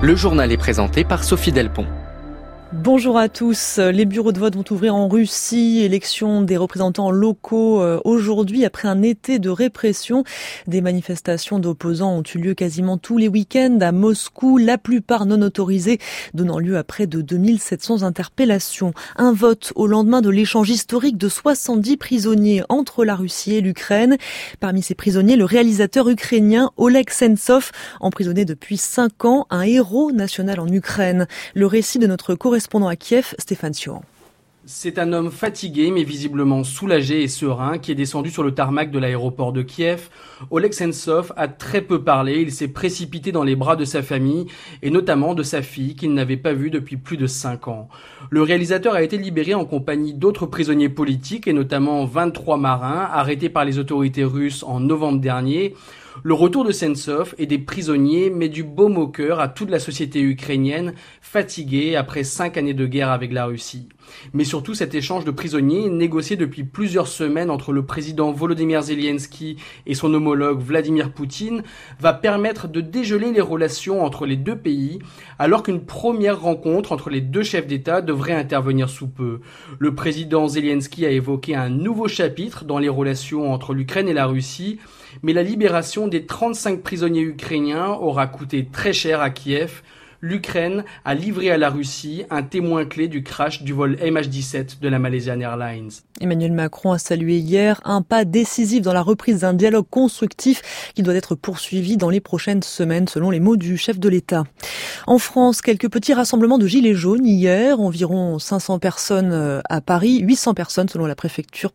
Le journal est présenté par Sophie Delpont. Bonjour à tous. Les bureaux de vote vont ouvrir en Russie. Élection des représentants locaux aujourd'hui après un été de répression. Des manifestations d'opposants ont eu lieu quasiment tous les week-ends à Moscou, la plupart non autorisées, donnant lieu à près de 2700 interpellations. Un vote au lendemain de l'échange historique de 70 prisonniers entre la Russie et l'Ukraine. Parmi ces prisonniers, le réalisateur ukrainien Oleg Sentsov, emprisonné depuis 5 ans, un héros national en Ukraine. Le récit de notre correspondant à Kiev, Stéphane Sion. C'est un homme fatigué mais visiblement soulagé et serein qui est descendu sur le tarmac de l'aéroport de Kiev. Oleg Sentsov a très peu parlé, il s'est précipité dans les bras de sa famille et notamment de sa fille qu'il n'avait pas vue depuis plus de 5 ans. Le réalisateur a été libéré en compagnie d'autres prisonniers politiques et notamment 23 marins arrêtés par les autorités russes en novembre dernier. Le retour de Sentsov et des prisonniers met du baume au cœur à toute la société ukrainienne, fatiguée après 5 années de guerre avec la Russie. Mais surtout, cet échange de prisonniers, négocié depuis plusieurs semaines entre le président Volodymyr Zelensky et son homologue Vladimir Poutine, va permettre de dégeler les relations entre les deux pays, alors qu'une première rencontre entre les deux chefs d'État devrait intervenir sous peu. Le président Zelensky a évoqué un nouveau chapitre dans les relations entre l'Ukraine et la Russie, mais la libération des 35 prisonniers ukrainiens aura coûté très cher à Kiev. L'Ukraine a livré à la Russie un témoin clé du crash du vol MH17 de la Malaysian Airlines. Emmanuel Macron a salué hier un pas décisif dans la reprise d'un dialogue constructif qui doit être poursuivi dans les prochaines semaines, selon les mots du chef de l'État. En France, quelques petits rassemblements de gilets jaunes hier, environ 500 personnes à Paris, 800 personnes selon la préfecture,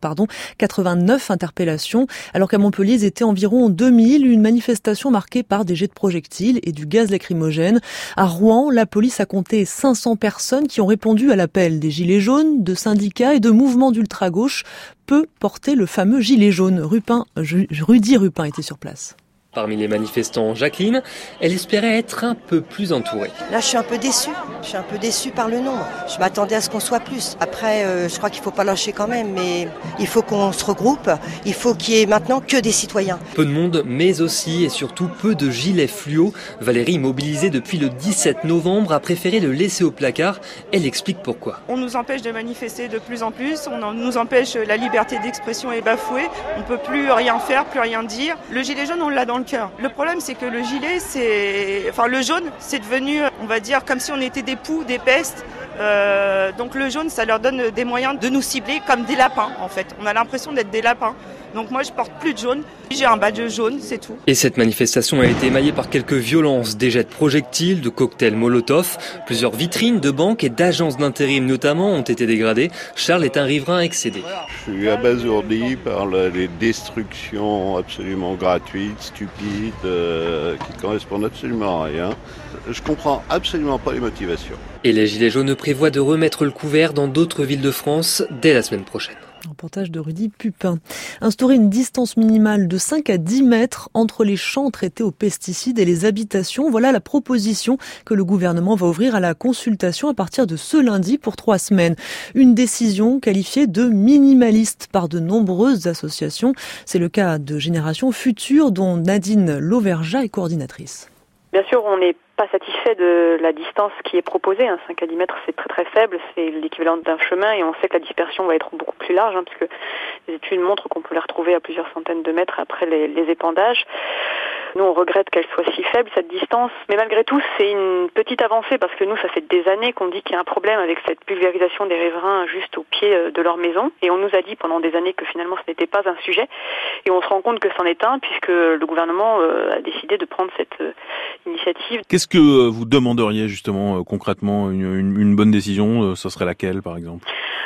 89 interpellations, alors qu'à Montpellier, ils étaient environ 2000, une manifestation marquée par des jets de projectiles et du gaz lacrymogène. À Rouen, la police a compté 500 personnes qui ont répondu à l'appel des gilets jaunes, de syndicats et de mouvements d'ultra-gauche. Peu portait le fameux gilet jaune. Rudy Rupin était sur place. Parmi les manifestants, Jacqueline, elle espérait être un peu plus entourée. Là, je suis un peu déçue. Je suis un peu déçue par le nombre. Je m'attendais à ce qu'on soit plus. Après, je crois qu'il ne faut pas lâcher quand même, mais il faut qu'on se regroupe. Il faut qu'il y ait maintenant que des citoyens. Peu de monde, mais aussi et surtout peu de gilets fluo. Valérie, mobilisée depuis le 17 novembre, a préféré le laisser au placard. Elle explique pourquoi. On nous empêche de manifester de plus en plus. On nous empêche, la liberté d'expression est bafouée. On ne peut plus rien faire, plus rien dire. Le gilet jaune, on l'a dans le cœur. Le problème, c'est que le gilet, le jaune, c'est devenu, on va dire, comme si on était des poux, des pestes. Donc le jaune, ça leur donne des moyens de nous cibler comme des lapins, en fait. On a l'impression d'être des lapins. Donc moi, je porte plus de jaune. J'ai un badge jaune, c'est tout. Et cette manifestation a été émaillée par quelques violences, des jets de projectiles, de cocktails Molotov. Plusieurs vitrines de banques et d'agences d'intérim notamment ont été dégradées. Charles est un riverain excédé. Je suis abasourdi par les destructions absolument gratuites, stupides, qui correspondent absolument à rien. Je comprends absolument pas les motivations. Et les Gilets jaunes prévoient de remettre le couvert dans d'autres villes de France dès la semaine prochaine. Reportage de Rudy Pupin. Instaurer une distance minimale de 5 à 10 mètres entre les champs traités aux pesticides et les habitations. Voilà la proposition que le gouvernement va ouvrir à la consultation à partir de ce lundi pour 3 semaines. Une décision qualifiée de minimaliste par de nombreuses associations. C'est le cas de Génération Future dont Nadine Lauvergeat est coordinatrice. Bien sûr, on n'est pas satisfait de la distance qui est proposée. 5 à 10 mètres, c'est très très faible. C'est l'équivalent d'un chemin et on sait que la dispersion va être beaucoup plus large puisque les études montrent qu'on peut les retrouver à plusieurs centaines de mètres après les épandages. Nous, on regrette qu'elle soit si faible, cette distance. Mais malgré tout, c'est une petite avancée parce que nous, ça fait des années qu'on dit qu'il y a un problème avec cette pulvérisation des riverains juste au pied de leur maison. Et on nous a dit pendant des années que finalement, ce n'était pas un sujet. Et on se rend compte que c'en est un puisque le gouvernement a décidé de prendre cette initiative. Qu'est-ce que vous demanderiez justement concrètement une bonne décision? Ce serait laquelle, par exemple?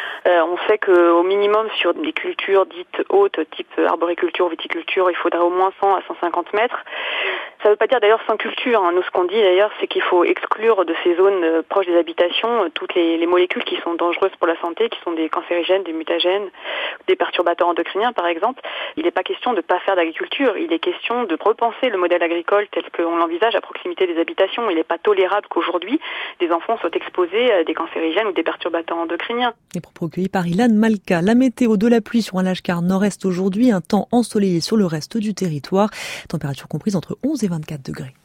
On sait qu'au minimum sur des cultures dites hautes, type arboriculture, viticulture, il faudrait au moins 100 à 150 mètres. Ça ne veut pas dire d'ailleurs sans culture. Nous, ce qu'on dit d'ailleurs, c'est qu'il faut exclure de ces zones proches des habitations toutes les molécules qui sont dangereuses pour la santé, qui sont des cancérigènes, des mutagènes, des perturbateurs endocriniens par exemple. Il n'est pas question de ne pas faire d'agriculture. Il est question de repenser le modèle agricole tel qu'on l'envisage à proximité des habitations. Il n'est pas tolérable qu'aujourd'hui, des enfants soient exposés à des cancérigènes ou des perturbateurs endocriniens. Les propos recueillis par Ilan Malka. La météo de la pluie sur un large quart nord-est aujourd'hui, un temps ensoleillé sur le reste du territoire. Température comprise entre 11 et 24 degrés.